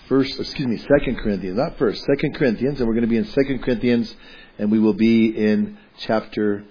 Second Corinthians, not first, Second Corinthians, and we're going to be in Second Corinthians, and we will be in chapter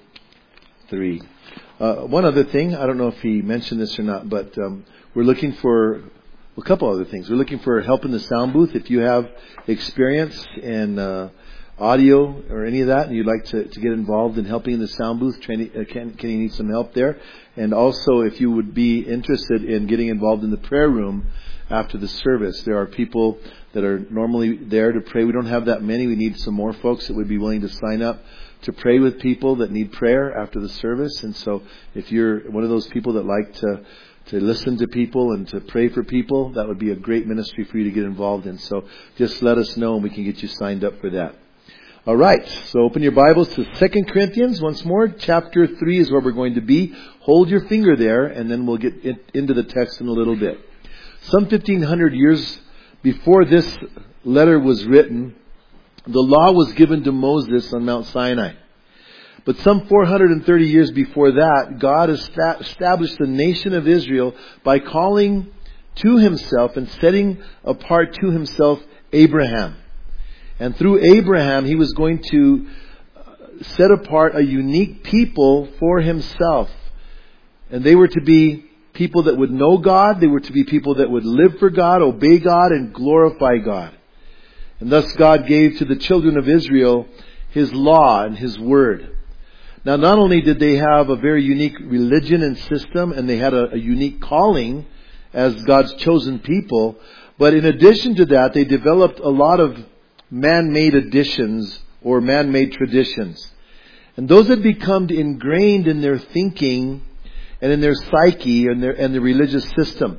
3. One other thing, I don't know if he mentioned this or not, but we're looking for a couple other things. We're looking for help in the sound booth. If you have experience in audio or any of that, and you'd like to get involved in helping in the sound booth, can you need some help there? And also, if you would be interested in getting involved in the prayer room after the service, there are people that are normally there to pray. We don't have that many. We need some more folks that would be willing to sign up to pray with people that need prayer after the service. And so if you're one of those people that like to listen to people and to pray for people, that would be a great ministry for you to get involved in. So just let us know and we can get you signed up for that. All right, so open your Bibles to 2 Corinthians once more. Chapter 3 is where we're going to be. Hold your finger there, and then we'll get into the text in a little bit. Some 1,500 years before this letter was written, the law was given to Moses on Mount Sinai. But some 430 years before that, God established the nation of Israel by calling to Himself and setting apart to Himself Abraham. And through Abraham, He was going to set apart a unique people for Himself. And they were to be people that would know God. They were to be people that would live for God, obey God, and glorify God. And thus God gave to the children of Israel His law and His word. Now, not only did they have a very unique religion and system, and they had a unique calling as God's chosen people, but in addition to that, they developed a lot of man-made additions or man-made traditions. And those had become ingrained in their thinking and in their psyche and the religious system.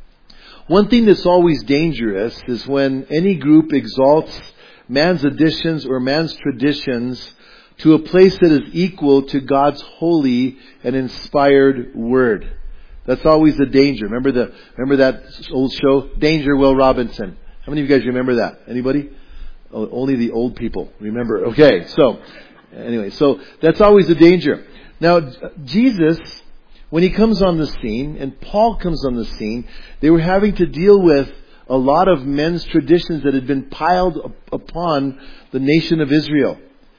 One thing that's always dangerous is when any group exalts man's additions or man's traditions to a place that is equal to God's holy and inspired word. That's always the danger. Remember that old show, Danger, Will Robinson? How many of you guys remember that? Anybody? Oh, only the old people remember. Okay, so anyway, so that's always the danger. Now, Jesus, when He comes on the scene, and Paul comes on the scene, they were having to deal with a lot of men's traditions that had been piled upon the nation of Israel.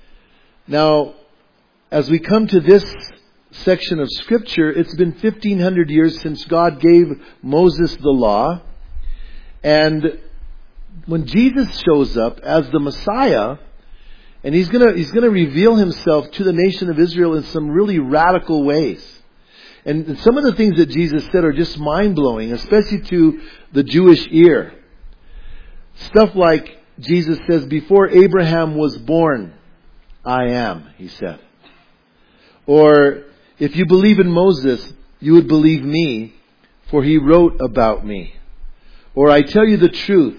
Now, as we come to this section of Scripture, it's been 1,500 years since God gave Moses the law. And when Jesus shows up as the Messiah, and He's gonna reveal Himself to the nation of Israel in some really radical ways. And some of the things that Jesus said are just mind-blowing, especially to the Jewish ear. Stuff like Jesus says, "Before Abraham was born, I am," He said. Or, "If you believe in Moses, you would believe me, for he wrote about me." Or, "I tell you the truth,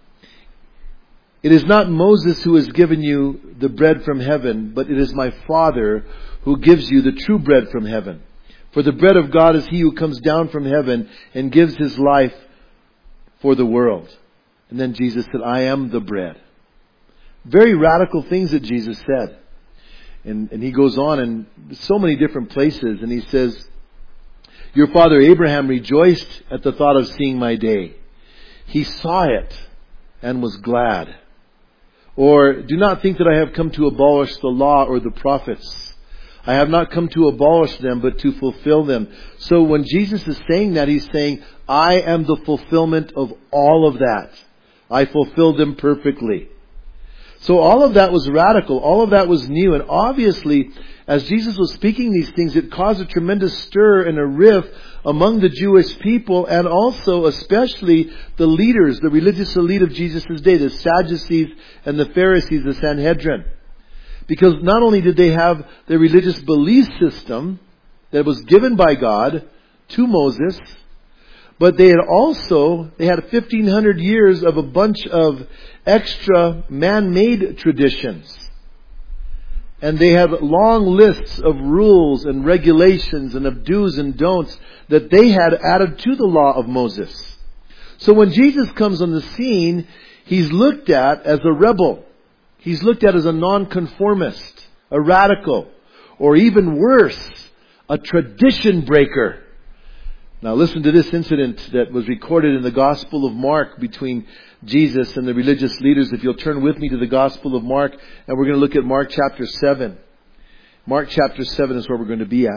it is not Moses who has given you the bread from heaven, but it is my Father who gives you the true bread from heaven. For the bread of God is He who comes down from heaven and gives His life for the world." And then Jesus said, "I am the bread." Very radical things that Jesus said. And He goes on in so many different places, and He says, "Your father Abraham rejoiced at the thought of seeing my day. He saw it and was glad." Or, "Do not think that I have come to abolish the law or the prophets. I have not come to abolish them, but to fulfill them." So when Jesus is saying that, He's saying, "I am the fulfillment of all of that. I fulfilled them perfectly." So all of that was radical. All of that was new. And obviously, as Jesus was speaking these things, it caused a tremendous stir and a rift among the Jewish people, and also especially the leaders, the religious elite of Jesus' day, the Sadducees and the Pharisees, the Sanhedrin. Because not only did they have their religious belief system that was given by God to Moses, but they had 1,500 years of a bunch of extra man-made traditions. And they had long lists of rules and regulations and of do's and don'ts that they had added to the law of Moses. So when Jesus comes on the scene, He's looked at as a rebel. He's looked at as a nonconformist, a radical, or even worse, a tradition breaker. Now listen to this incident that was recorded in the Gospel of Mark between Jesus and the religious leaders. If you'll turn with me to the Gospel of Mark, and we're going to look at Mark chapter 7. Mark chapter 7 is where we're going to be at.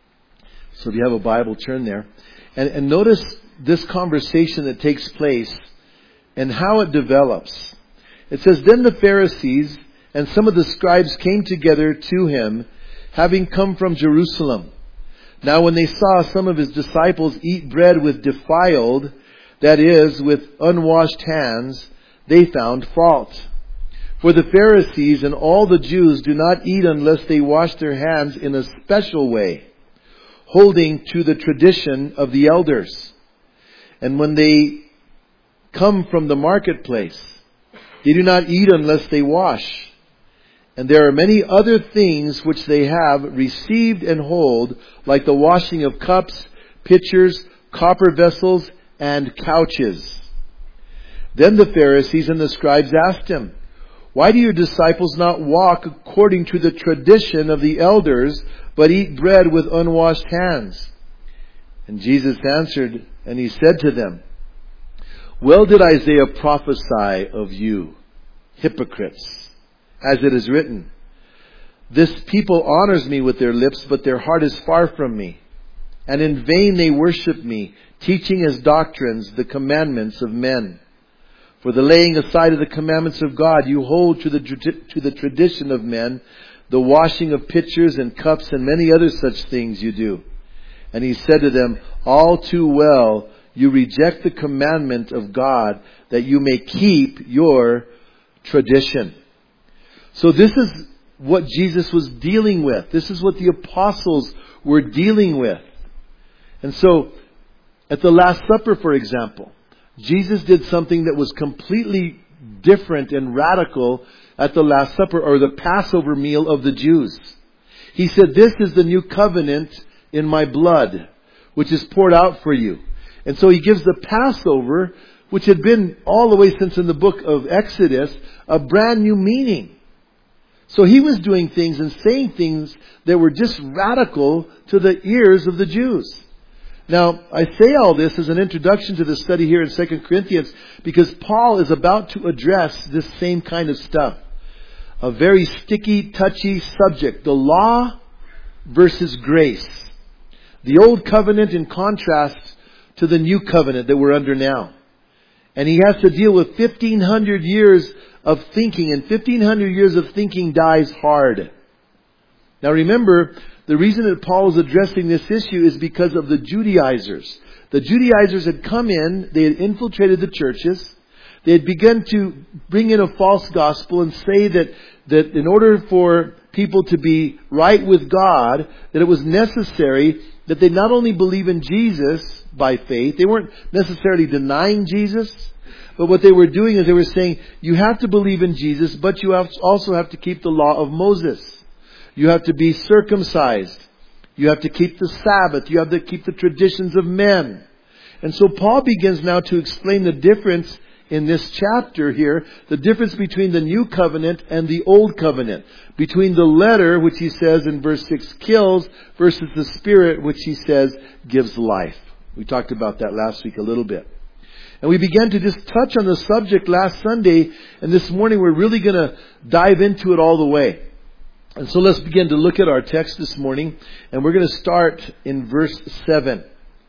So if you have a Bible, turn there. And notice this conversation that takes place and how it develops. It says, "Then the Pharisees and some of the scribes came together to him, having come from Jerusalem. Now when they saw some of his disciples eat bread with defiled, that is, with unwashed hands, they found fault. For the Pharisees and all the Jews do not eat unless they wash their hands in a special way, holding to the tradition of the elders. And when they come from the marketplace, they do not eat unless they wash. And there are many other things which they have received and hold, like the washing of cups, pitchers, copper vessels, and couches." Then the Pharisees and the scribes asked him, "Why do your disciples not walk according to the tradition of the elders, but eat bread with unwashed hands?" And Jesus answered, and he said to them, "Well did Isaiah prophesy of you, hypocrites, as it is written, 'This people honors me with their lips, but their heart is far from me. And in vain they worship me, teaching as doctrines the commandments of men. For the laying aside of the commandments of God, you hold to the tradition of men, the washing of pitchers and cups and many other such things you do.' And he said to them, 'All too well, you reject the commandment of God, that you may keep your tradition.'" So this is what Jesus was dealing with. This is what the apostles were dealing with. And so, at the Last Supper, for example, Jesus did something that was completely different and radical at the Last Supper, or the Passover meal of the Jews. He said, "This is the new covenant in my blood, which is poured out for you." And so he gives the Passover, which had been all the way since in the book of Exodus, a brand new meaning. So he was doing things and saying things that were just radical to the ears of the Jews. Now, I say all this as an introduction to the study here in 2 Corinthians because Paul is about to address this same kind of stuff. A very sticky, touchy subject. The law versus grace. The old covenant in contrast to the new covenant that we're under now. And he has to deal with 1,500 years of thinking, and 1,500 years of thinking dies hard. Now remember, the reason that Paul is addressing this issue is because of the Judaizers. The Judaizers had come in, they had infiltrated the churches, they had begun to bring in a false gospel and say that in order for people to be right with God, that it was necessary that they not only believe in Jesus by faith, they weren't necessarily denying Jesus, but what they were doing is they were saying, you have to believe in Jesus, but you also have to keep the law of Moses. You have to be circumcised. You have to keep the Sabbath. You have to keep the traditions of men. And so Paul begins now to explain the difference in this chapter here, the difference between the new covenant and the old covenant. Between the letter, which he says in verse 6 kills, versus the spirit, which he says gives life. We talked about that last week a little bit. And we began to just touch on the subject last Sunday, and this morning we're really going to dive into it all the way. And so let's begin to look at our text this morning, and we're going to start in verse 7.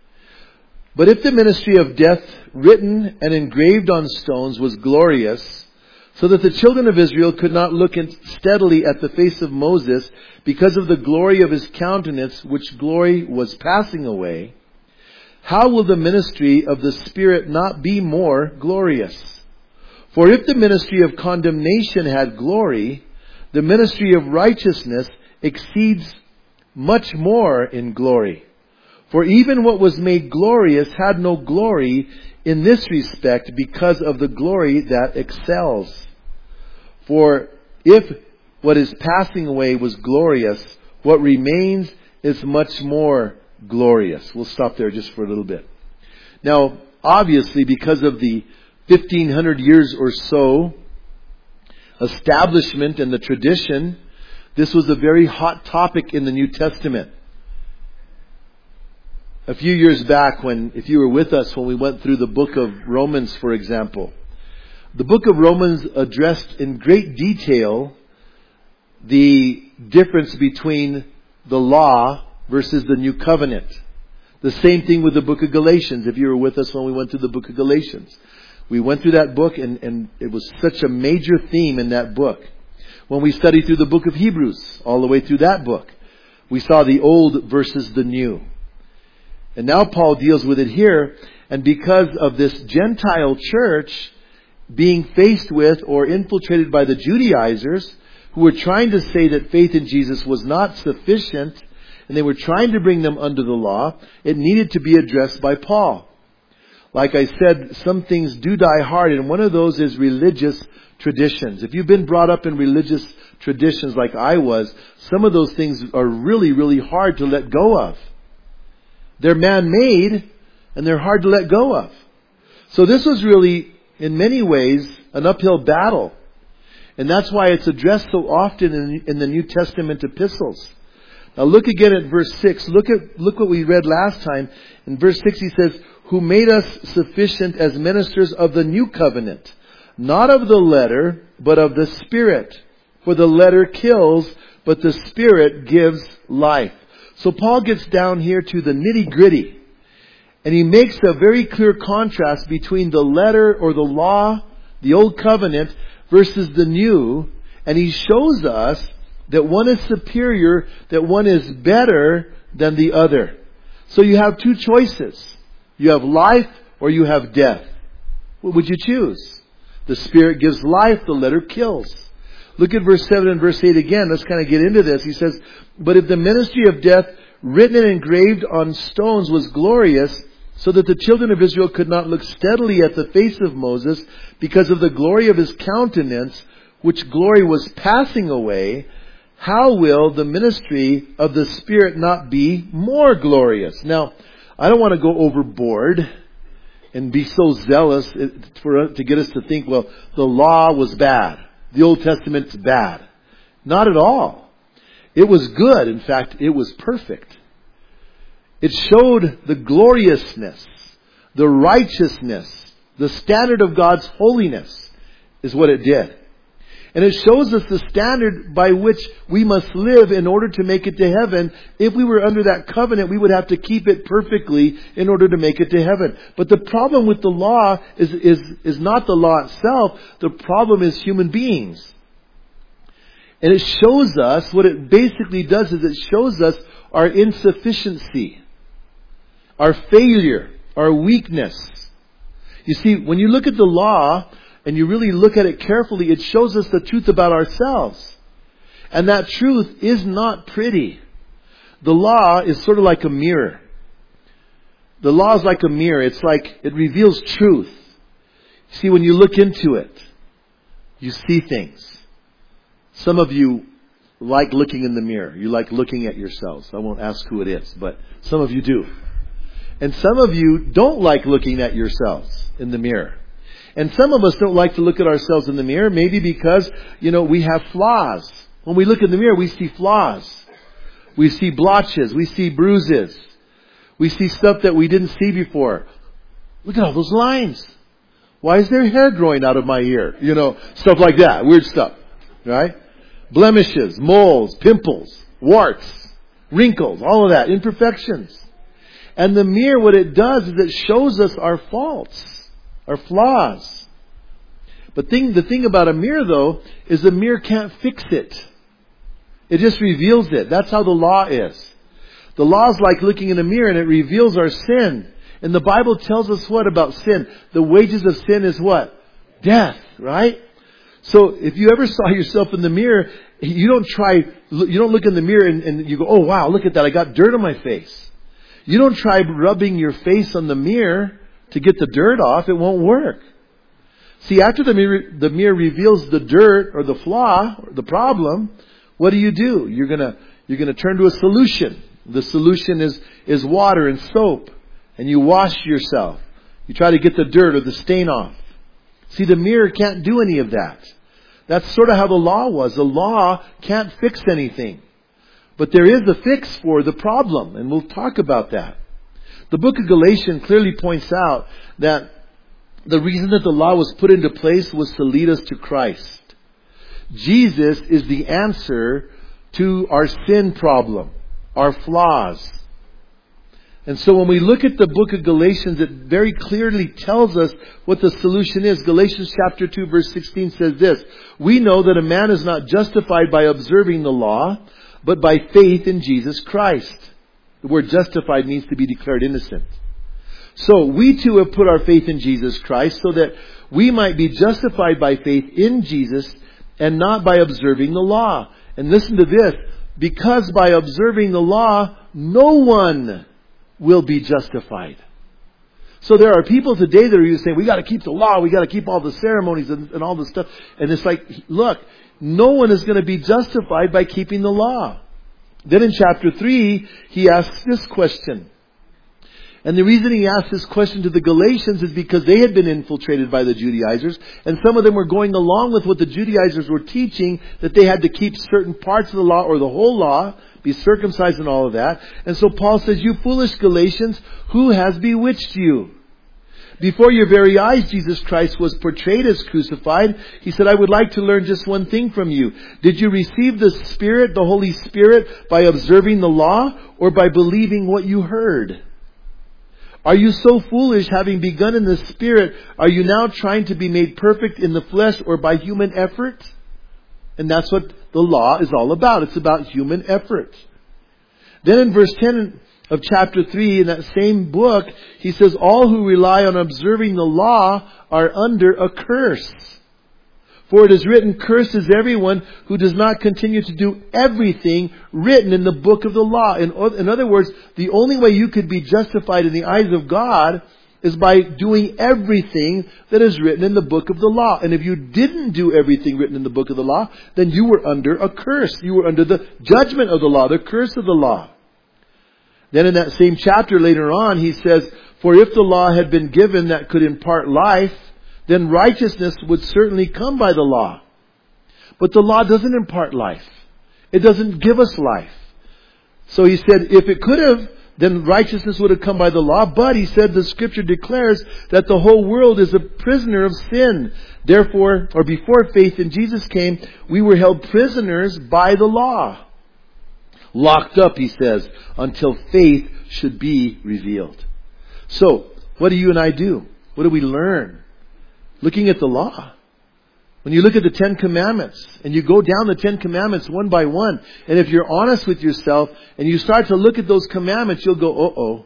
"But if the ministry of death written and engraved on stones was glorious, so that the children of Israel could not look steadily at the face of Moses because of the glory of his countenance, which glory was passing away, how will the ministry of the Spirit not be more glorious? For if the ministry of condemnation had glory, the ministry of righteousness exceeds much more in glory. For even what was made glorious had no glory in this respect because of the glory that excels. For if what is passing away was glorious, what remains is much more glorious." We'll stop there just for a little bit. Now, obviously, because of the 1,500 years or so establishment and the tradition, this was a very hot topic in the New Testament. a few years back if you were with us when we went through the book of Romans, for example, the book of Romans addressed in great detail the difference between the law versus the new covenant. The same thing with the book of Galatians, if you were with us when we went through the book of Galatians. We went through that book and it was such a major theme in that book. When we studied through the book of Hebrews, all the way through that book, we saw the old versus the new. And now Paul deals with it here, and because of this Gentile church being faced with or infiltrated by the Judaizers, who were trying to say that faith in Jesus was not sufficient, and they were trying to bring them under the law, it needed to be addressed by Paul. Like I said, some things do die hard, and one of those is religious traditions. If you've been brought up in religious traditions like I was, some of those things are really, really hard to let go of. They're man-made, and they're hard to let go of. So this was really, in many ways, an uphill battle. And that's why it's addressed so often in the New Testament epistles. Now look again at verse 6. Look what we read last time. In verse 6 he says, who made us sufficient as ministers of the new covenant, not of the letter, but of the Spirit. For the letter kills, but the Spirit gives life. So Paul gets down here to the nitty-gritty. And he makes a very clear contrast between the letter or the law, the old covenant, versus the new. And he shows us that one is superior, that one is better than the other. So you have two choices. You have life or you have death. What would you choose? The Spirit gives life, the letter kills. Look at verse 7 and verse 8 again. Let's kind of get into this. He says, but if the ministry of death written and engraved on stones was glorious, so that the children of Israel could not look steadily at the face of Moses because of the glory of his countenance, which glory was passing away, how will the ministry of the Spirit not be more glorious? Now, I don't want to go overboard and be so zealous to get us to think, well, the law was bad. The Old Testament's bad. Not at all. It was good. In fact, it was perfect. It showed the gloriousness, the righteousness, the standard of God's holiness is what it did. And it shows us the standard by which we must live in order to make it to heaven. If we were under that covenant, we would have to keep it perfectly in order to make it to heaven. But the problem with the law is not the law itself. The problem is human beings. And it shows us, what it basically does is it shows us our insufficiency, our failure, our weakness. You see, when you look at the law, and you really look at it carefully, it shows us the truth about ourselves. And that truth is not pretty. The law is sort of like a mirror. The law is like a mirror. It's like it reveals truth. See, when you look into it, you see things. Some of you like looking in the mirror. You like looking at yourselves. I won't ask who it is, but some of you do. And some of you don't like looking at yourselves in the mirror. And some of us don't like to look at ourselves in the mirror, maybe because, we have flaws. When we look in the mirror, we see flaws. We see blotches. We see bruises. We see stuff that we didn't see before. Look at all those lines. Why is there hair growing out of my ear? Stuff like that. Weird stuff. Right? Blemishes, moles, pimples, warts, wrinkles, all of that. Imperfections. And the mirror, what it does is it shows us our faults. Our flaws. But the thing about a mirror, though, is the mirror can't fix it. It just reveals it. That's how the law is. The law is like looking in a mirror and it reveals our sin. And the Bible tells us what about sin? The wages of sin is what? Death, right? So if you ever saw yourself in the mirror, you don't look in the mirror and you go, oh wow, look at that, I got dirt on my face. You don't try rubbing your face on the mirror to get the dirt off. It won't work. See, after the mirror reveals the dirt or the flaw or the problem, what do? You're gonna turn to a solution. The solution is water and soap, and you wash yourself. You try to get the dirt or the stain off. See, the mirror can't do any of that. That's sort of how the law was. The law can't fix anything, but there is a fix for the problem, and we'll talk about that. The book of Galatians clearly points out that the reason that the law was put into place was to lead us to Christ. Jesus is the answer to our sin problem, our flaws. And so when we look at the book of Galatians, it very clearly tells us what the solution is. Galatians chapter 2 verse 16 says this: "We know that a man is not justified by observing the law, but by faith in Jesus Christ." The word justified means to be declared innocent. So we too have put our faith in Jesus Christ so that we might be justified by faith in Jesus and not by observing the law. And listen to this: because by observing the law, no one will be justified. So there are people today that are saying, we got to keep the law, we got to keep all the ceremonies and all the stuff. And it's like, look, no one is going to be justified by keeping the law. Then in chapter 3, he asks this question. And the reason he asked this question to the Galatians is because they had been infiltrated by the Judaizers, and some of them were going along with what the Judaizers were teaching, that they had to keep certain parts of the law or the whole law, be circumcised and all of that. And so Paul says, "You foolish Galatians, who has bewitched you? Before your very eyes Jesus Christ was portrayed as crucified." He said, "I would like to learn just one thing from you. Did you receive the Spirit, the Holy Spirit, by observing the law or by believing what you heard? Are you so foolish, having begun in the Spirit, are you now trying to be made perfect in the flesh or by human effort?" And that's what the law is all about. It's about human effort. Then in verse 10 of chapter 3, in that same book, he says, "All who rely on observing the law are under a curse. For it is written, cursed is everyone who does not continue to do everything written in the book of the law." In other words, the only way you could be justified in the eyes of God is by doing everything that is written in the book of the law. And if you didn't do everything written in the book of the law, then you were under a curse. You were under the judgment of the law, the curse of the law. Then in that same chapter later on, he says, "For if the law had been given that could impart life, then righteousness would certainly come by the law. But the law doesn't impart life. It doesn't give us life." So he said, if it could have, then righteousness would have come by the law. But he said, the Scripture declares that the whole world is a prisoner of sin. Therefore, or before faith in Jesus came, we were held prisoners by the law. Locked up, he says, until faith should be revealed. So, what do you and I do? What do we learn? Looking at the law. When you look at the 10 Commandments, and you go down the 10 Commandments one by one, and if you're honest with yourself, and you start to look at those commandments, you'll go, uh-oh.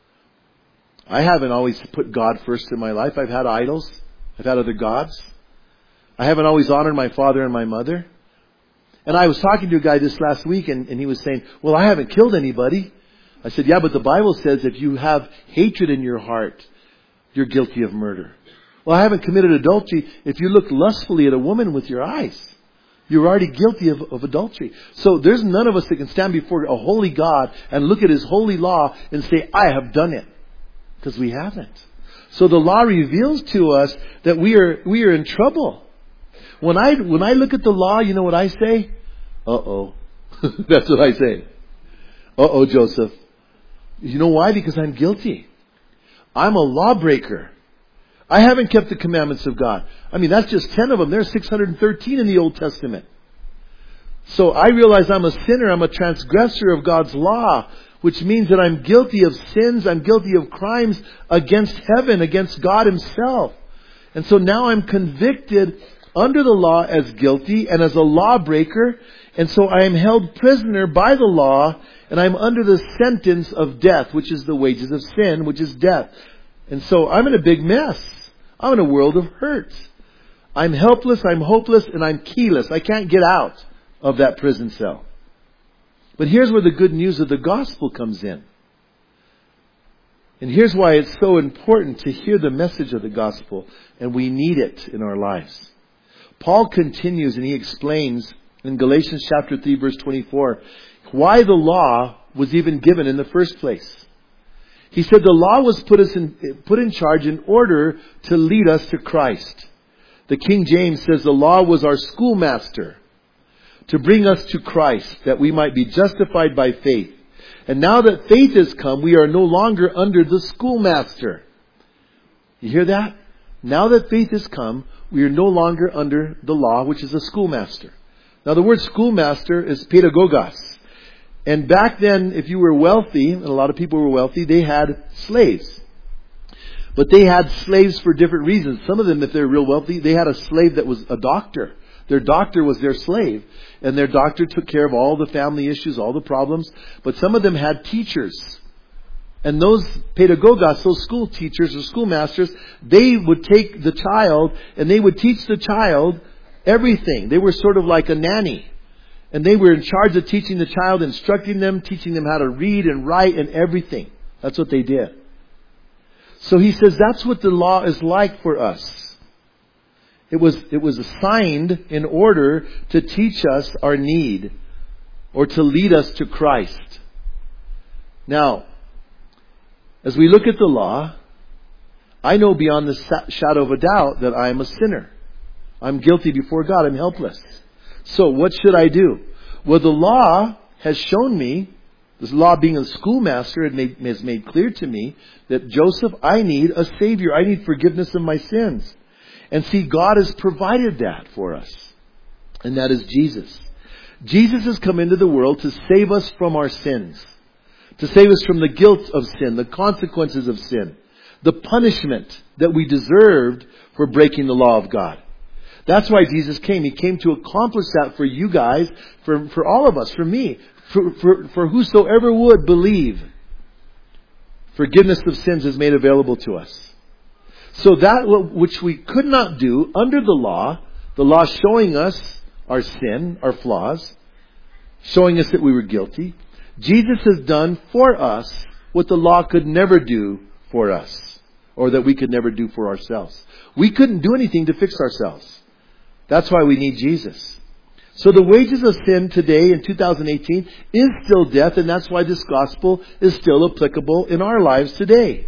I haven't always put God first in my life. I've had idols. I've had other gods. I haven't always honored my father and my mother. And I was talking to a guy this last week, and he was saying, well, I haven't killed anybody. I said, yeah, but the Bible says if you have hatred in your heart, you're guilty of murder. Well, I haven't committed adultery. If you look lustfully at a woman with your eyes, you're already guilty of adultery. So there's none of us that can stand before a holy God and look at His holy law and say, I have done it. Because we haven't. So the law reveals to us that we are in trouble. When I look at the law, you know what I say? Uh-oh. That's what I say. Uh-oh, Joseph. You know why? Because I'm guilty. I'm a lawbreaker. I haven't kept the commandments of God. I mean, that's just 10 of them. There's 613 in the Old Testament. So I realize I'm a sinner. I'm a transgressor of God's law, which means that I'm guilty of sins. I'm guilty of crimes against heaven, against God Himself. And so now I'm convicted under the law as guilty and as a lawbreaker. And so I am held prisoner by the law, and I'm under the sentence of death, which is the wages of sin, which is death. And so I'm in a big mess. I'm in a world of hurt. I'm helpless, I'm hopeless, and I'm keyless. I can't get out of that prison cell. But here's where the good news of the gospel comes in. And here's why it's so important to hear the message of the gospel, and we need it in our lives. Paul continues and he explains in Galatians chapter 3 verse 24 why the law was even given in the first place. He said the law was put in charge in order to lead us to Christ. The King James says the law was our schoolmaster to bring us to Christ, that we might be justified by faith. And now that faith has come, we are no longer under the schoolmaster. You hear that? Now that faith has come, we are no longer under the law, which is a schoolmaster. Now the word schoolmaster is pedagogos. And back then, if you were wealthy, and a lot of people were wealthy, they had slaves. But they had slaves for different reasons. Some of them, if they're real wealthy, they had a slave that was a doctor. Their doctor was their slave. And their doctor took care of all the family issues, all the problems. But some of them had teachers. And those pedagogos, those school teachers or schoolmasters, they would take the child and they would teach the child everything. They were sort of like a nanny. And they were in charge of teaching the child, instructing them, teaching them how to read and write and everything. That's what they did. So he says that's what the law is like for us. It was assigned in order to teach us our need or to lead us to Christ. Now, as we look at the law, I know beyond the shadow of a doubt that I am a sinner. I'm guilty before God. I'm helpless. So what should I do? Well, the law has shown me, this law being a schoolmaster, has made clear to me that Joseph, I need a Savior. I need forgiveness of my sins. And see, God has provided that for us. And that is Jesus. Jesus has come into the world to save us from our sins. To save us from the guilt of sin, the consequences of sin. The punishment that we deserved for breaking the law of God. That's why Jesus came. He came to accomplish that for you guys, for all of us, for me, for whosoever would believe. Forgiveness of sins is made available to us. So that which we could not do under the law showing us our sin, our flaws, showing us that we were guilty, Jesus has done for us what the law could never do for us, or that we could never do for ourselves. We couldn't do anything to fix ourselves. That's why we need Jesus. So the wages of sin today in 2018 is still death, and that's why this gospel is still applicable in our lives today.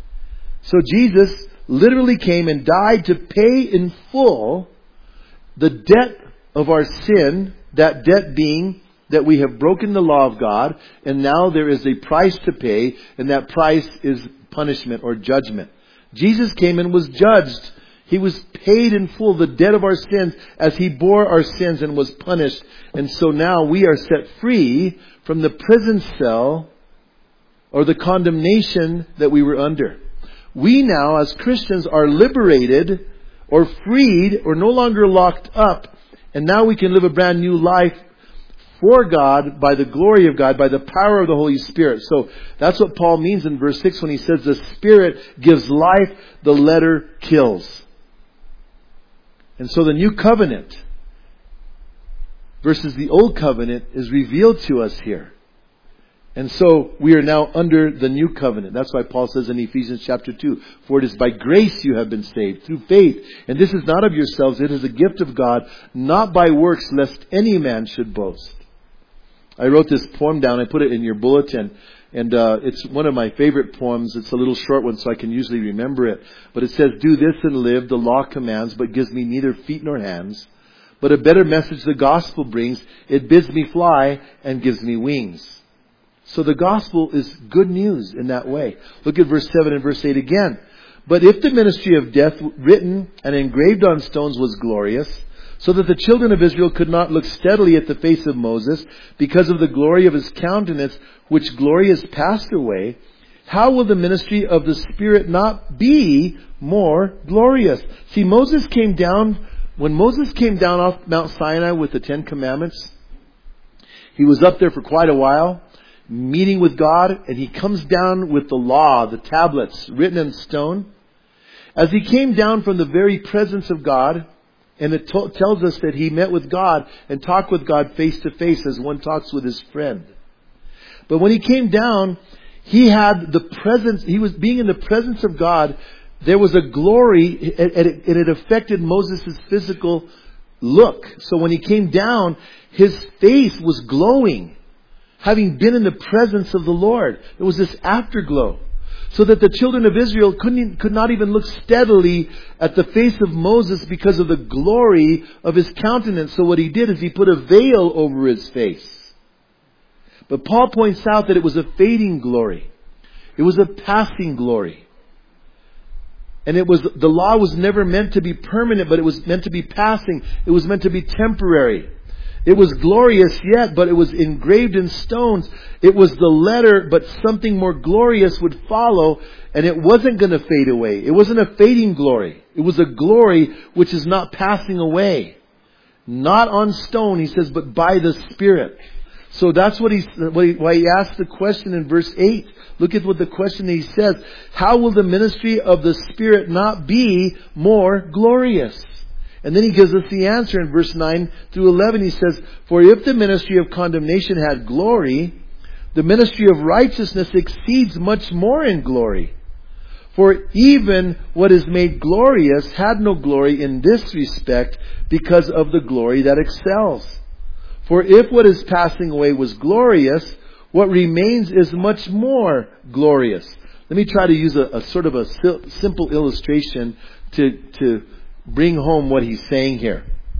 So Jesus literally came and died to pay in full the debt of our sin, that debt being that we have broken the law of God, and now there is a price to pay, and that price is punishment or judgment. Jesus came and was judged. He was paid in full the debt of our sins as He bore our sins and was punished. And so now we are set free from the prison cell or the condemnation that we were under. We now, as Christians, are liberated or freed or no longer locked up. And now we can live a brand new life for God, by the glory of God, by the power of the Holy Spirit. So that's what Paul means in verse 6 when he says the Spirit gives life, the letter kills. And so the new covenant versus the old covenant is revealed to us here. And so we are now under the new covenant. That's why Paul says in Ephesians chapter 2, for it is by grace you have been saved, through faith. And this is not of yourselves, it is a gift of God, not by works, lest any man should boast. I wrote this poem down, I put it in your bulletin. And it's one of my favorite poems. It's a little short one, so I can usually remember it. But it says, do this and live, the law commands, but gives me neither feet nor hands. But a better message the gospel brings. It bids me fly and gives me wings. So the gospel is good news in that way. Look at verse 7 and verse 8 again. But if the ministry of death written and engraved on stones was glorious, so that the children of Israel could not look steadily at the face of Moses because of the glory of his countenance, which glory is passed away, how will the ministry of the Spirit not be more glorious? See, Moses came down, when Moses came down off Mount Sinai with the 10 Commandments, he was up there for quite a while, meeting with God, and he comes down with the law, the tablets written in stone. As he came down from the very presence of God, and it tells us that he met with God and talked with God face to face as one talks with his friend. But when he came down, he had the presence, he was being in the presence of God. There was a glory, and it affected Moses' physical look. So when he came down, his face was glowing, having been in the presence of the Lord. There was this afterglow. So that the children of Israel could not even look steadily at the face of Moses because of the glory of his countenance. So what he did is he put a veil over his face. But Paul points out that it was a fading glory. It was a passing glory. And the law was never meant to be permanent, but it was meant to be passing. It was meant to be temporary. It was glorious yet, but it was engraved in stones. It was the letter, but something more glorious would follow, and it wasn't going to fade away. It wasn't a fading glory. It was a glory which is not passing away. Not on stone, he says, but by the Spirit. So that's why he asked the question in verse 8. Look at what the question that he says. How will the ministry of the Spirit not be more glorious? And then he gives us the answer in verse 9 through 11. He says, for if the ministry of condemnation had glory, the ministry of righteousness exceeds much more in glory. For even what is made glorious had no glory in this respect because of the glory that excels. For if what is passing away was glorious, what remains is much more glorious. Let me try to use a sort of a simple illustration to bring home what he's saying here.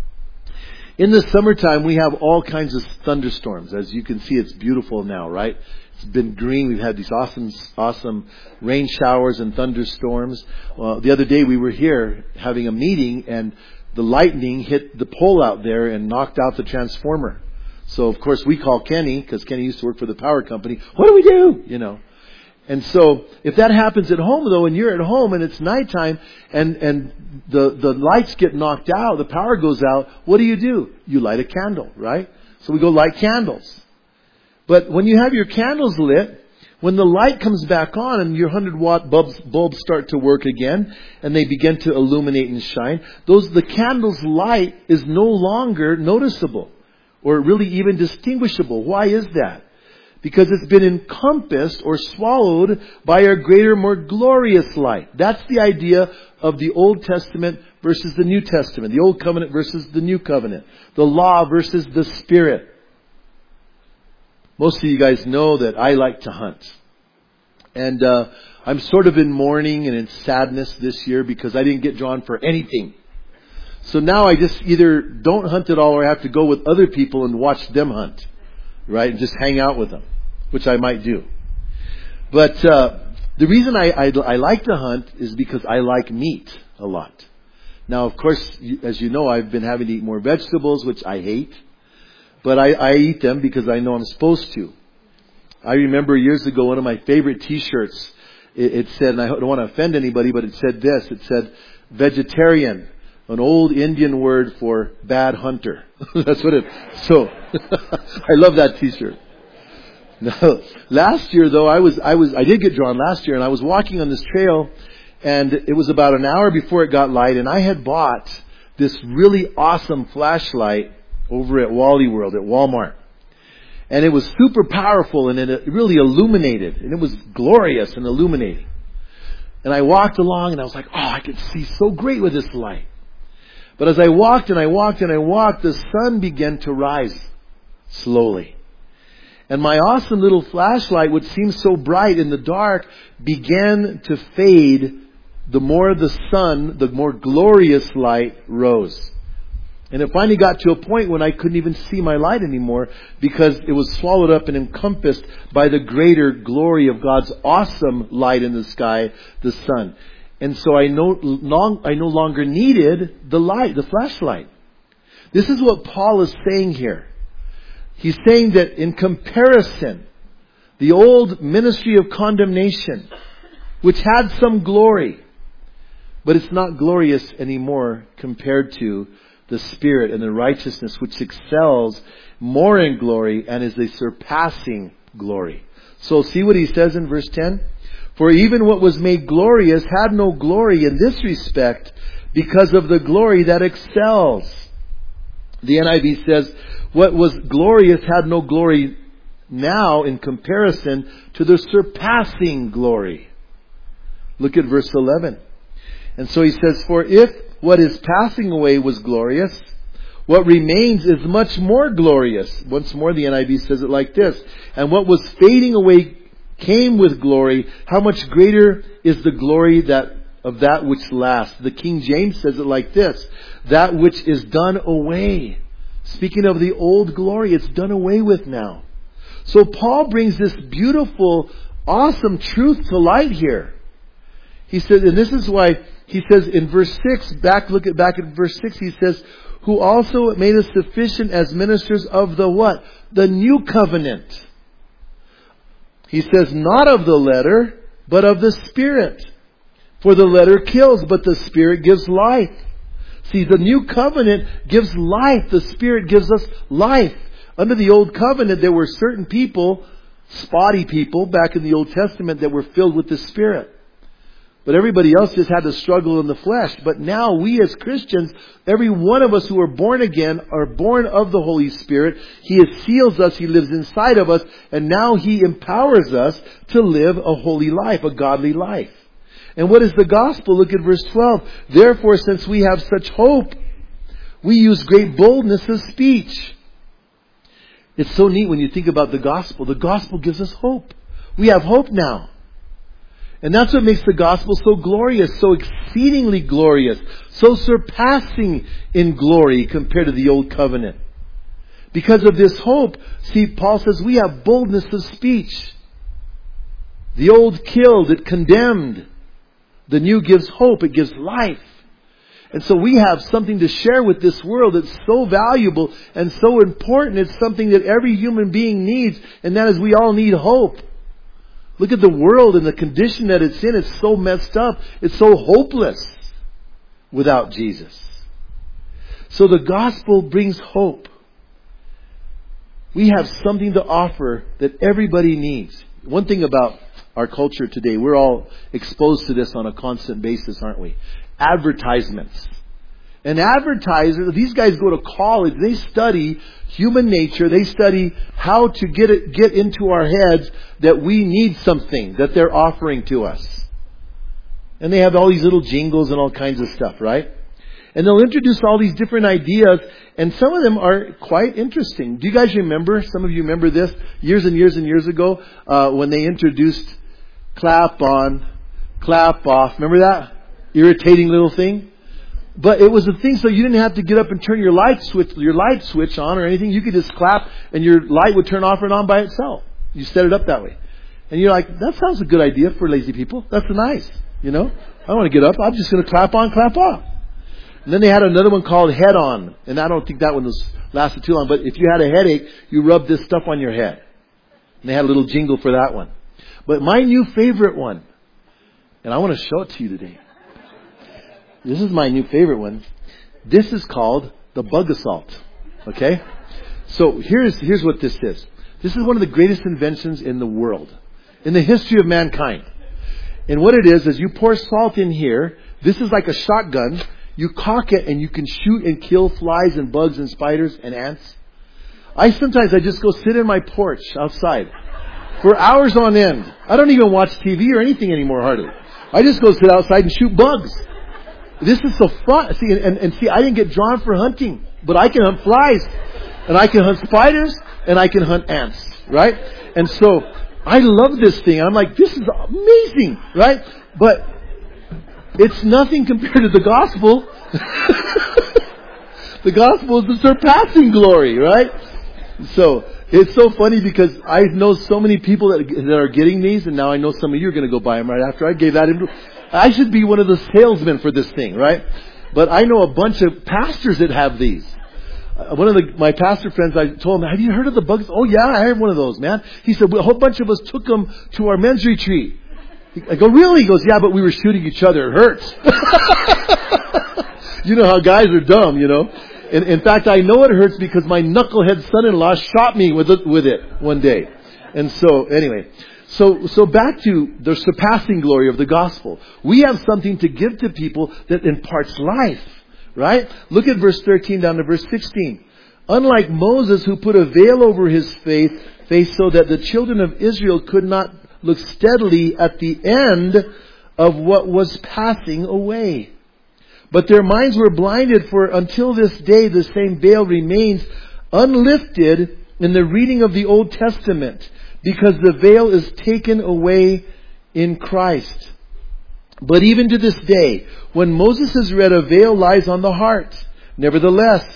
In the summertime, we have all kinds of thunderstorms. As you can see, it's beautiful now, right? It's been green. We've had these awesome rain showers and thunderstorms. The other day we were here having a meeting, and the lightning hit the pole out there and knocked out the transformer. So, of course, we call Kenny, because Kenny used to work for the power company. What do we do? You know. And so, if that happens at home, though, and you're at home and it's nighttime and the lights get knocked out, the power goes out, what do? You light a candle, right? So we go light candles. But when you have your candles lit, when the light comes back on and your 100-watt bulbs start to work again and they begin to illuminate and shine, the candle's light is no longer noticeable or really even distinguishable. Why is that? Because it's been encompassed or swallowed by a greater, more glorious light. That's the idea of the Old Testament versus the New Testament. The Old Covenant versus the New Covenant. The law versus the Spirit. Most of you guys know that I like to hunt. And I'm sort of in mourning and in sadness this year because I didn't get drawn for anything. So now I just either don't hunt at all or I have to go with other people and watch them hunt. Right? And just hang out with them. Which I might do. But the reason I like to hunt is because I like meat a lot. Now, of course, as you know, I've been having to eat more vegetables, which I hate. But I eat them because I know I'm supposed to. I remember years ago, one of my favorite T-shirts, it said, and I don't want to offend anybody, but it said this. It said, vegetarian, an old Indian word for bad hunter. That's what so, I love that T-shirt. Now, last year though, I did get drawn last year, and I was walking on this trail, and it was about an hour before it got light, and I had bought this really awesome flashlight over at Wally World, at Walmart. And it was super powerful, and it really illuminated, and it was glorious and illuminating. And I walked along, and I was like, oh, I can see so great with this light. But as I walked and I walked and I walked, the sun began to rise slowly. And my awesome little flashlight, which seemed so bright in the dark, began to fade the more the sun, the more glorious light rose. And it finally got to a point when I couldn't even see my light anymore because it was swallowed up and encompassed by the greater glory of God's awesome light in the sky, the sun. And so I no longer needed the light, the flashlight. This is what Paul is saying here. He's saying that in comparison, the old ministry of condemnation, which had some glory, but it's not glorious anymore compared to the Spirit and the righteousness which excels more in glory and is a surpassing glory. So see what he says in verse 10? For even what was made glorious had no glory in this respect because of the glory that excels. The NIV says, what was glorious had no glory now in comparison to the surpassing glory. Look at verse 11. And so he says, for if what is passing away was glorious, what remains is much more glorious. Once more, the NIV says it like this. And what was fading away came with glory. How much greater is the glory of that which lasts? The King James says it like this. That which is done away. Speaking of the old glory, it's done away with now. So Paul brings this beautiful, awesome truth to light here. He says, and this is why he says in verse 6, back at verse 6, he says, who also made us sufficient as ministers of the what? The new covenant. He says, not of the letter, but of the Spirit. For the letter kills, but the Spirit gives life. See, the new covenant gives life. The Spirit gives us life. Under the old covenant, there were certain people, spotty people back in the Old Testament, that were filled with the Spirit. But everybody else just had to struggle in the flesh. But now we as Christians, every one of us who are born again, are born of the Holy Spirit. He seals us. He lives inside of us. And now He empowers us to live a holy life, a godly life. And what is the gospel? Look at verse 12. Therefore, since we have such hope, we use great boldness of speech. It's so neat when you think about the gospel. The gospel gives us hope. We have hope now. And that's what makes the gospel so glorious, so exceedingly glorious, so surpassing in glory compared to the old covenant. Because of this hope, see, Paul says we have boldness of speech. The old killed, it condemned. The new gives hope, it gives life. And so we have something to share with this world that's so valuable and so important. It's something that every human being needs, and that is we all need hope. Look at the world and the condition that it's in. It's so messed up. It's so hopeless without Jesus. So the gospel brings hope. We have something to offer that everybody needs. One thing about our culture today, we're all exposed to this on a constant basis, aren't we? Advertisements. An advertiser, these guys go to college, they study human nature, they study how to get into our heads that we need something that they're offering to us. And they have all these little jingles and all kinds of stuff, right? And they'll introduce all these different ideas, and some of them are quite interesting. Do you guys remember, some of you remember this, years and years and years ago, when they introduced clap on, clap off. Remember that? Irritating little thing? But it was a thing so you didn't have to get up and turn your light switch on or anything. You could just clap and your light would turn off and on by itself. You set it up that way. And you're like, that sounds a good idea for lazy people. That's nice. You know? I don't want to get up. I'm just going to clap on, clap off. And then they had another one called head on. And I don't think that one lasted too long. But if you had a headache, you rubbed this stuff on your head. And they had a little jingle for that one. But my new favorite one, and I want to show it to you today. This is my new favorite one. This is called the bug assault. Okay? So here's what this is. This is one of the greatest inventions in the world. In the history of mankind. And what it is you pour salt in here. This is like a shotgun. You cock it and you can shoot and kill flies and bugs and spiders and ants. Sometimes I just go sit in my porch outside for hours on end. I don't even watch TV or anything anymore hardly. I just go sit outside and shoot bugs. This is so fun. See, and see, I didn't get drawn for hunting, but I can hunt flies, and I can hunt spiders, and I can hunt ants, right? And so I love this thing. I'm like, this is amazing, right? But it's nothing compared to the gospel. The gospel is the surpassing glory, right? So it's so funny because I know so many people that are getting these, and now I know some of you are going to go buy them right after I gave that. I should be one of the salesmen for this thing, right? But I know a bunch of pastors that have these. One of my pastor friends, I told him, have you heard of the bugs? Oh yeah, I have one of those, man. He said, well, a whole bunch of us took them to our men's retreat. I go, really? He goes, yeah, but we were shooting each other. It hurts. You know how guys are dumb, you know. In fact, I know it hurts because my knucklehead son-in-law shot me with it one day. And so, anyway. So back to the surpassing glory of the gospel. We have something to give to people that imparts life. Right? Look at verse 13 down to verse 16. Unlike Moses, who put a veil over his face so that the children of Israel could not look steadily at the end of what was passing away. But their minds were blinded, for until this day the same veil remains unlifted in the reading of the Old Testament, because the veil is taken away in Christ. But even to this day, when Moses is read, a veil lies on the heart. Nevertheless,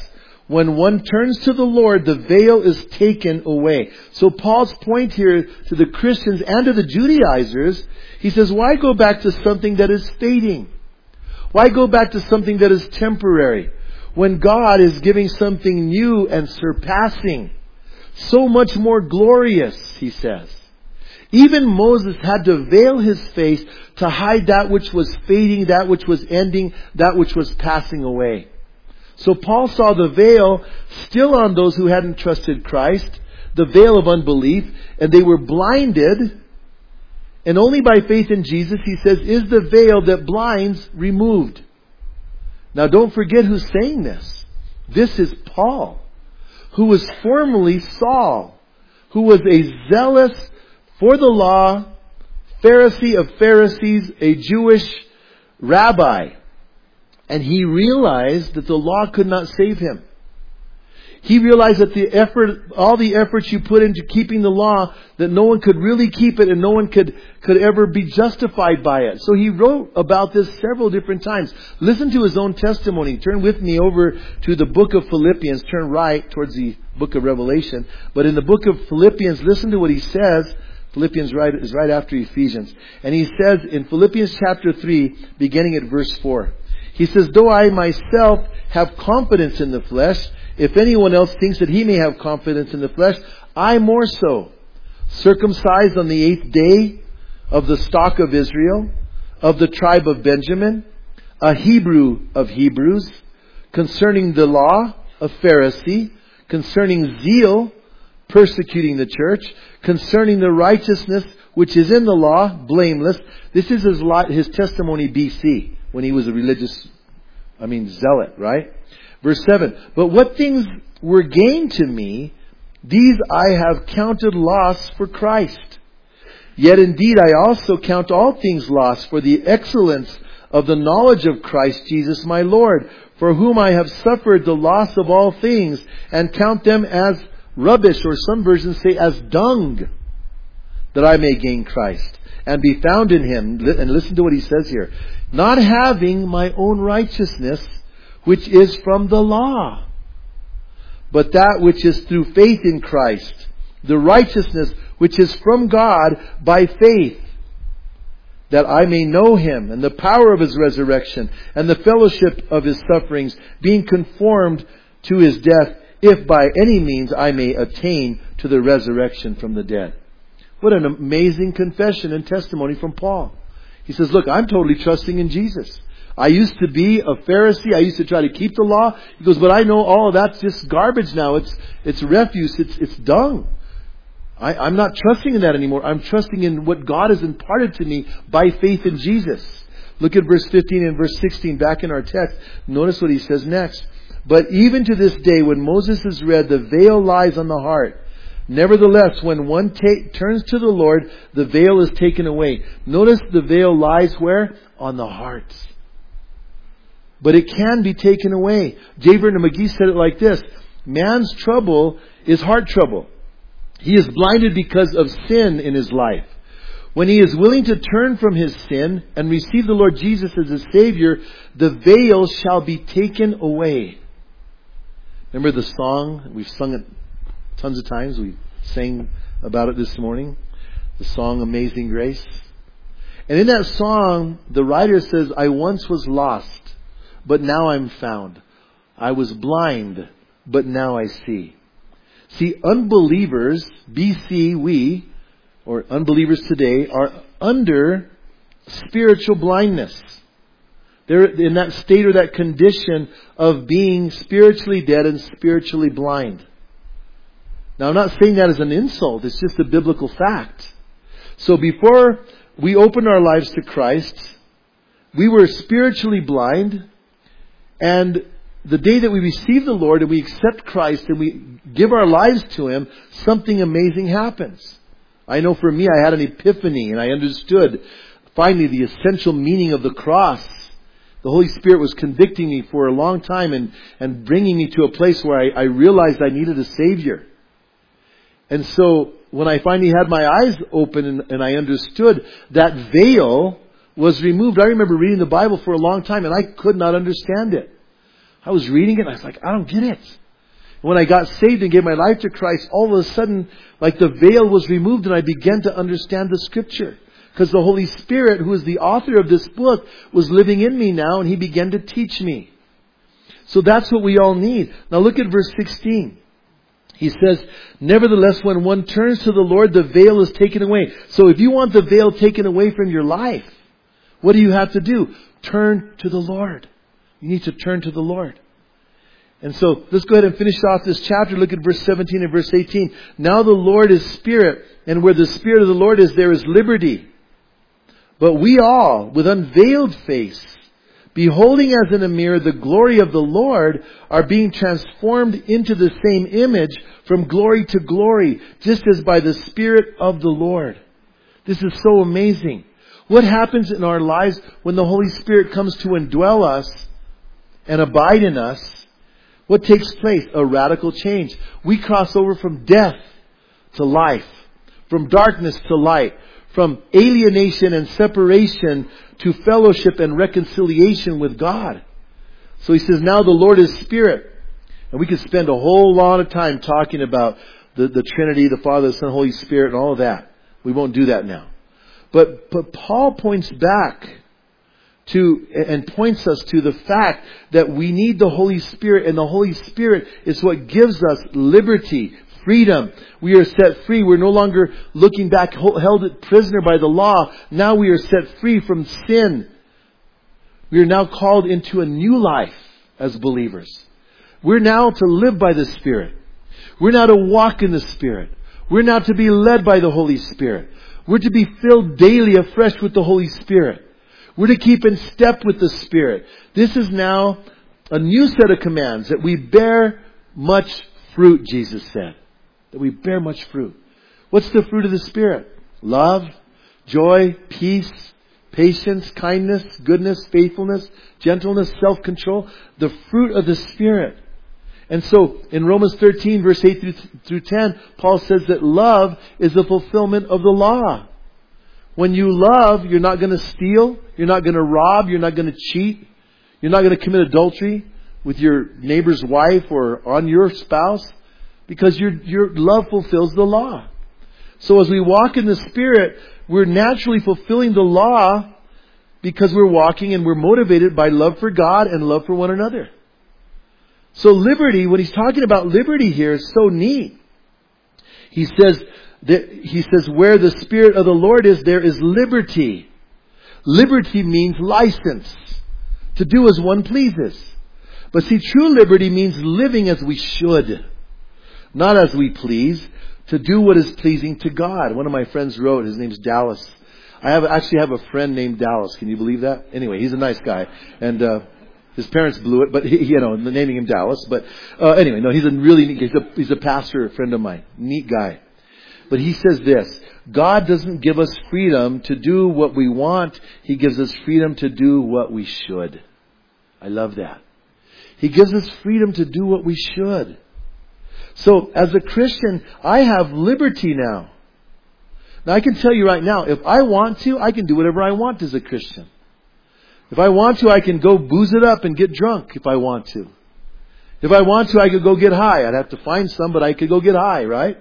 when one turns to the Lord, the veil is taken away. So Paul's point here to the Christians and to the Judaizers, he says, why go back to something that is fading? Why go back to something that is temporary? When God is giving something new and surpassing, so much more glorious, he says. Even Moses had to veil his face to hide that which was fading, that which was ending, that which was passing away. So Paul saw the veil still on those who hadn't trusted Christ, the veil of unbelief, and they were blinded. And only by faith in Jesus, he says, is the veil that blinds removed. Now don't forget who's saying this. This is Paul, who was formerly Saul, who was a zealous for the law, Pharisee of Pharisees, a Jewish rabbi. And he realized that the law could not save him. He realized that all the efforts you put into keeping the law, that no one could really keep it and no one could ever be justified by it. So he wrote about this several different times. Listen to his own testimony. Turn with me over to the book of Philippians. Turn right towards the book of Revelation. But in the book of Philippians, listen to what he says. Philippians is right after Ephesians. And he says in Philippians chapter 3, beginning at verse 4. He says, though I myself have confidence in the flesh, if anyone else thinks that he may have confidence in the flesh, I more so. Circumcised on the 8th day of the stock of Israel, of the tribe of Benjamin, a Hebrew of Hebrews, concerning the law, a Pharisee, concerning zeal, persecuting the church, concerning the righteousness which is in the law, blameless. This is his testimony BC, when he was a zealot, right? Verse 7, but what things were gained to me, these I have counted loss for Christ. Yet indeed I also count all things loss for the excellence of the knowledge of Christ Jesus my Lord, for whom I have suffered the loss of all things, and count them as rubbish, or some versions say as dung, that I may gain Christ, and be found in Him. And listen to what he says here. Not having my own righteousness, which is from the law, but that which is through faith in Christ, the righteousness which is from God by faith, that I may know Him and the power of His resurrection and the fellowship of His sufferings, being conformed to His death, if by any means I may attain to the resurrection from the dead. What an amazing confession and testimony from Paul. He says, look, I'm totally trusting in Jesus. I used to be a Pharisee. I used to try to keep the law. He goes, but I know all of that's just garbage now. It's refuse. It's dung. I'm not trusting in that anymore. I'm trusting in what God has imparted to me by faith in Jesus. Look at verse 15 and verse 16 back in our text. Notice what he says next. But even to this day, when Moses is read, the veil lies on the heart. Nevertheless, when one turns to the Lord, the veil is taken away. Notice the veil lies where? On the heart. But it can be taken away. J. Vernon McGee said it like this. Man's trouble is heart trouble. He is blinded because of sin in his life. When he is willing to turn from his sin and receive the Lord Jesus as his Savior, the veil shall be taken away. Remember the song? We've sung it tons of times. We sang about it this morning. The song Amazing Grace. And in that song, the writer says, I once was lost, but now I'm found. I was blind, but now I see. See, unbelievers, BC, or unbelievers today, are under spiritual blindness. They're in that state or that condition of being spiritually dead and spiritually blind. Now, I'm not saying that as an insult. It's just a biblical fact. So before we opened our lives to Christ, we were spiritually blind. And the day that we receive the Lord and we accept Christ and we give our lives to Him, something amazing happens. I know for me, I had an epiphany and I understood finally the essential meaning of the cross. The Holy Spirit was convicting me for a long time and bringing me to a place where I realized I needed a Savior. And so when I finally had my eyes open and I understood, that veil was removed. I remember reading the Bible for a long time and I could not understand it. I was reading it and I was like, I don't get it. When I got saved and gave my life to Christ, all of a sudden, like the veil was removed and I began to understand the Scripture. Because the Holy Spirit, who is the author of this book, was living in me now and He began to teach me. So that's what we all need. Now look at verse 16. He says, nevertheless, when one turns to the Lord, the veil is taken away. So if you want the veil taken away from your life, what do you have to do? Turn to the Lord. You need to turn to the Lord. And so, let's go ahead and finish off this chapter. Look at verse 17 and verse 18. Now the Lord is Spirit, and where the Spirit of the Lord is, there is liberty. But we all, with unveiled face, beholding as in a mirror the glory of the Lord, are being transformed into the same image from glory to glory, just as by the Spirit of the Lord. This is so amazing. What happens in our lives when the Holy Spirit comes to indwell us and abide in us? What takes place? A radical change. We cross over from death to life, from darkness to light, from alienation and separation to fellowship and reconciliation with God. So He says, now the Lord is Spirit. And we could spend a whole lot of time talking about the Trinity, the Father, the Son, Holy Spirit, and all of that. We won't do that now. But Paul points back to and points us to the fact that we need the Holy Spirit, and the Holy Spirit is what gives us liberty, freedom. We are set free. We're no longer looking back, held prisoner by the law. Now we are set free from sin. We are now called into a new life as believers. We're now to live by the Spirit. We're now to walk in the Spirit. We're now to be led by the Holy Spirit. We're to be filled daily afresh with the Holy Spirit. We're to keep in step with the Spirit. This is now a new set of commands, that we bear much fruit, Jesus said. That we bear much fruit. What's the fruit of the Spirit? Love, joy, peace, patience, kindness, goodness, faithfulness, gentleness, self-control. The fruit of the Spirit. And so, in Romans 13, verse 8 through 10, Paul says that love is the fulfillment of the law. When you love, you're not going to steal, you're not going to rob, you're not going to cheat, you're not going to commit adultery with your neighbor's wife or on your spouse, because your love fulfills the law. So as we walk in the Spirit, we're naturally fulfilling the law because we're walking and we're motivated by love for God and love for one another. So liberty, when he's talking about liberty here, is so neat. He says, where the Spirit of the Lord is, there is liberty. Liberty means license to do as one pleases. But see, true liberty means living as we should, not as we please, to do what is pleasing to God. One of my friends wrote, his name's Dallas. I actually have a friend named Dallas. Can you believe that? Anyway, he's a nice guy. And his parents blew it, but naming him Dallas. But anyway, no, he's a really neat guy. He's a pastor, a friend of mine. Neat guy. But he says this: God doesn't give us freedom to do what we want. He gives us freedom to do what we should. I love that. He gives us freedom to do what we should. So, as a Christian, I have liberty now. Now, I can tell you right now, if I want to, I can do whatever I want as a Christian. If I want to, I can go booze it up and get drunk if I want to. If I want to, I could go get high. I'd have to find some, but I could go get high, right?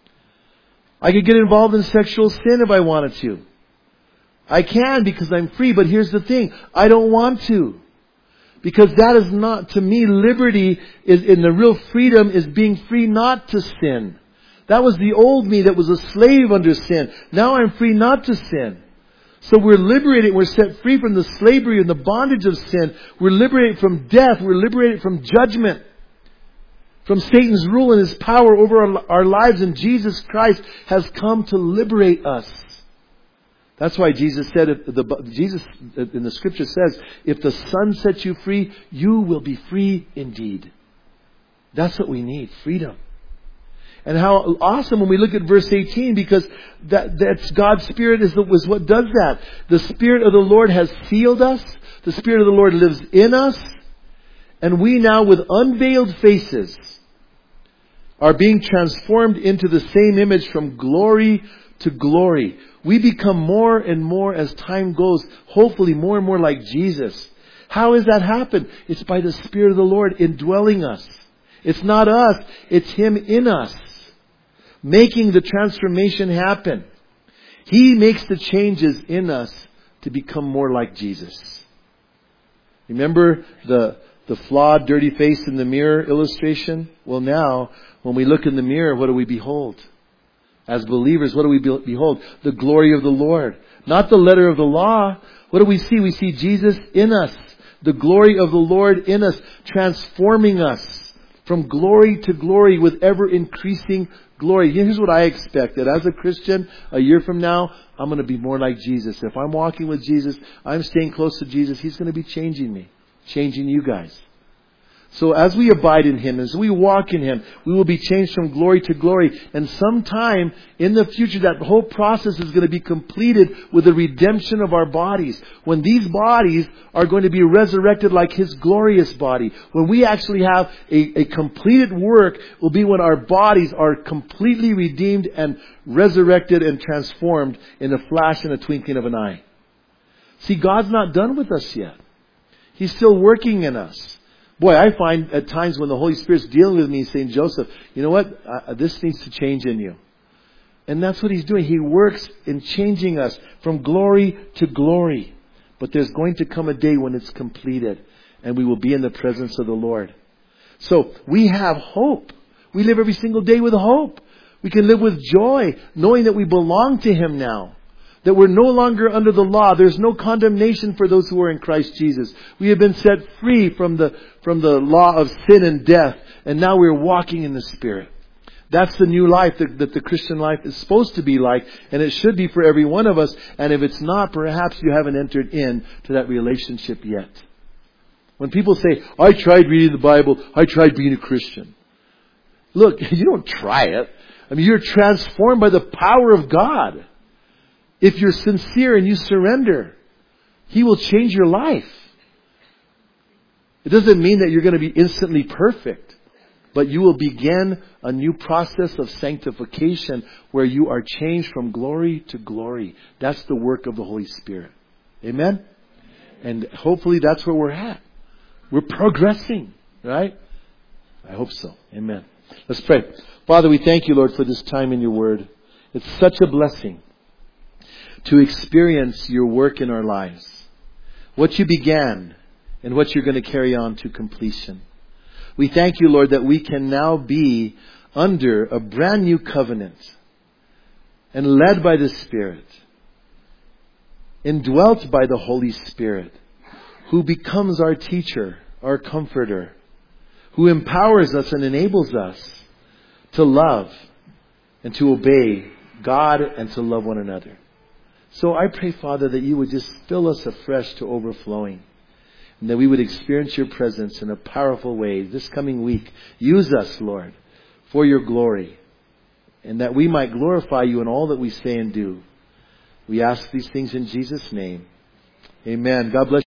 I could get involved in sexual sin if I wanted to. I can because I'm free, but here's the thing. I don't want to. Because that is not, to me, liberty is, in the real freedom, is being free not to sin. That was the old me that was a slave under sin. Now I'm free not to sin. So we're liberated, we're set free from the slavery and the bondage of sin. We're liberated from death, we're liberated from judgment, from Satan's rule and his power over our lives. And Jesus Christ has come to liberate us. That's why Jesus said, Jesus in the Scripture says, if the Son sets you free, you will be free indeed. That's what we need, freedom. And how awesome when we look at verse 18, because that's God's Spirit is what does that. The Spirit of the Lord has sealed us. The Spirit of the Lord lives in us. And we now, with unveiled faces, are being transformed into the same image from glory to glory. We become more and more as time goes, hopefully more and more like Jesus. How has that happened? It's by the Spirit of the Lord indwelling us It's not us. It's Him in us, making the transformation happen. He makes the changes in us to become more like Jesus. Remember the flawed, dirty face in the mirror illustration? Well, now, when we look in the mirror, what do we behold? As believers, what do we behold? The glory of the Lord. Not the letter of the law. What do we see? We see Jesus in us. The glory of the Lord in us, transforming us from glory to glory with ever increasing glory. Here's what I expect, that as a Christian, a year from now, I'm going to be more like Jesus. If I'm walking with Jesus, I'm staying close to Jesus, He's going to be changing me, changing you guys. So as we abide in Him, as we walk in Him, we will be changed from glory to glory. And sometime in the future, that whole process is going to be completed with the redemption of our bodies. When these bodies are going to be resurrected like His glorious body. When we actually have a completed work, will be when our bodies are completely redeemed and resurrected and transformed in a flash and a twinkling of an eye. See, God's not done with us yet. He's still working in us. Boy, I find at times when the Holy Spirit's dealing with me, saying, Joseph, you know what? This needs to change in you. And that's what He's doing. He works in changing us from glory to glory. But there's going to come a day when it's completed and we will be in the presence of the Lord. So we have hope. We live every single day with hope. We can live with joy, knowing that we belong to Him now. That we're no longer under the law. There's no condemnation for those who are in Christ Jesus. We have been set free from the law of sin and death. And now we're walking in the Spirit. That's the new life that the Christian life is supposed to be like. And it should be for every one of us. And if it's not, perhaps you haven't entered into that relationship yet. When people say, I tried reading the Bible, I tried being a Christian. Look, you don't try it. I mean, you're transformed by the power of God. If you're sincere and you surrender, He will change your life. It doesn't mean that you're going to be instantly perfect, but you will begin a new process of sanctification where you are changed from glory to glory. That's the work of the Holy Spirit. Amen? And hopefully that's where we're at. We're progressing, right? I hope so. Amen. Let's pray. Father, we thank You, Lord, for this time in Your Word. It's such a blessing to experience Your work in our lives. What You began and what You're going to carry on to completion. We thank You, Lord, that we can now be under a brand new covenant and led by the Spirit, indwelt by the Holy Spirit, who becomes our teacher, our comforter, who empowers us and enables us to love and to obey God and to love one another. So I pray, Father, that You would just fill us afresh to overflowing. And that we would experience Your presence in a powerful way this coming week. Use us, Lord, for Your glory. And that we might glorify You in all that we say and do. We ask these things in Jesus' name. Amen. God bless you.